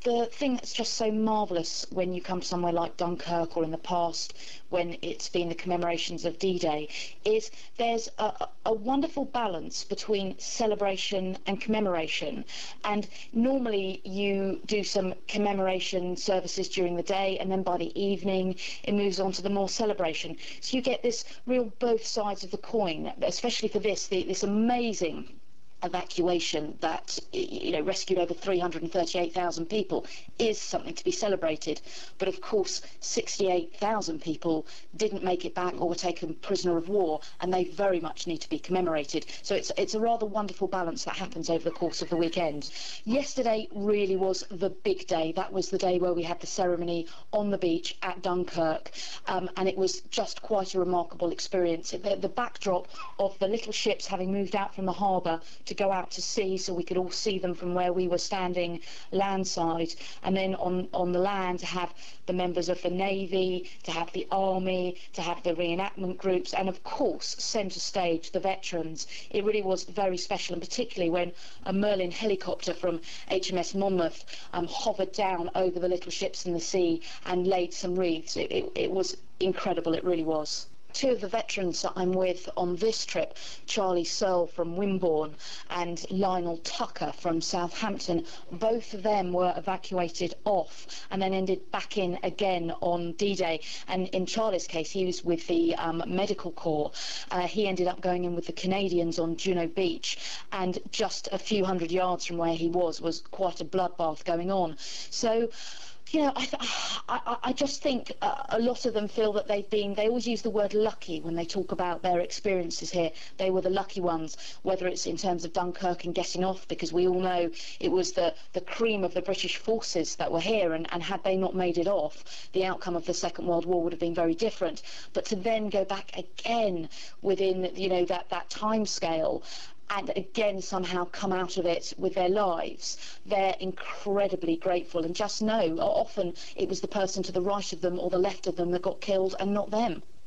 the thing that's just so marvellous when you come to somewhere like Dunkirk, or in the past when it's been the commemorations of D-Day, is there's a wonderful balance between celebration and commemoration. And normally you do some commemoration services during the day, and then by the evening it moves on to the more celebration. So you get this real both sides of the coin, especially for this amazing evacuation that, you know, rescued over 338,000 people, is something to be celebrated. But of course 68,000 people didn't make it back or were taken prisoner of war, and they very much need to be commemorated. So it's a rather wonderful balance that happens over the course of the weekend. Yesterday really was the big day. That was the day where we had the ceremony on the beach at Dunkirk, and it was just quite a remarkable experience. The backdrop of the little ships having moved out from the harbour to go out to sea, so we could all see them from where we were standing landside, and then on the land to have the members of the Navy, to have the Army, to have the reenactment groups, and of course centre stage the veterans. It really was very special, and particularly when a Merlin helicopter from HMS Monmouth hovered down over the little ships in the sea and laid some wreaths. It was incredible, it really was. Two of the veterans that I'm with on this trip, Charlie Searle from Wimborne and Lionel Tucker from Southampton, both of them were evacuated off and then ended back in again on D-Day. And in Charlie's case, he was with the Medical Corps. He ended up going in with the Canadians on Juno Beach, and just a few hundred yards from where he was quite a bloodbath going on. So, you know, I just think a lot of them feel that they always use the word lucky when they talk about their experiences here. They were the lucky ones, whether it's in terms of Dunkirk and getting off, because we all know it was the cream of the British forces that were here, and had they not made it off, the outcome of the Second World War would have been very different. But to then go back again within, you know, that time scale, and again somehow come out of it with their lives, they're incredibly grateful, and just know often it was the person to the right of them or the left of them that got killed and not them.